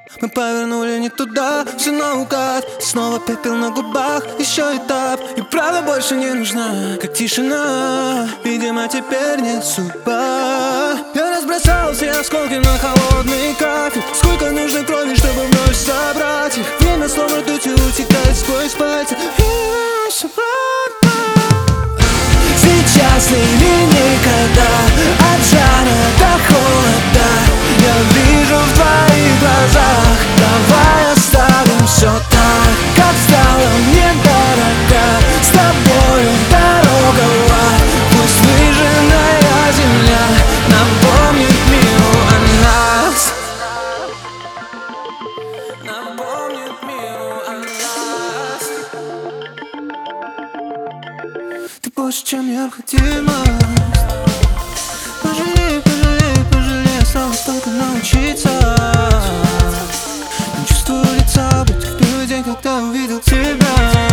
Мы повернули не туда, все наугад. Снова пепел на губах, еще этап. И правда больше не нужна, как тишина. Видимо, теперь нет судьба. Я разбросал все осколки на холодный кафель. Сколько нужно крови, чтобы вновь собрать их. Время словно ртутью утекает сквозь пальцы. И все правда. Сейчас или никогда, от жара до холода. Я вижу в твоих глазах. Давай оставим все так, как стало мне дорога. С тобою дорога в ад. Пусть выжженная земля напомнит миру о нас. Напомнит миру о нас. Ты больше, чем необходимость. Пожалей, пожалей, пожалей. Осталось только научиться. Не чувствую лица, будто в первый день, когда увидел тебя.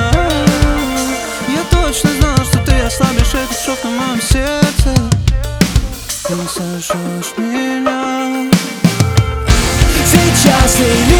Я точно знал, что ты ослабишь этот шов на моем сердце. Ты не сожжешь меня. Сейчас или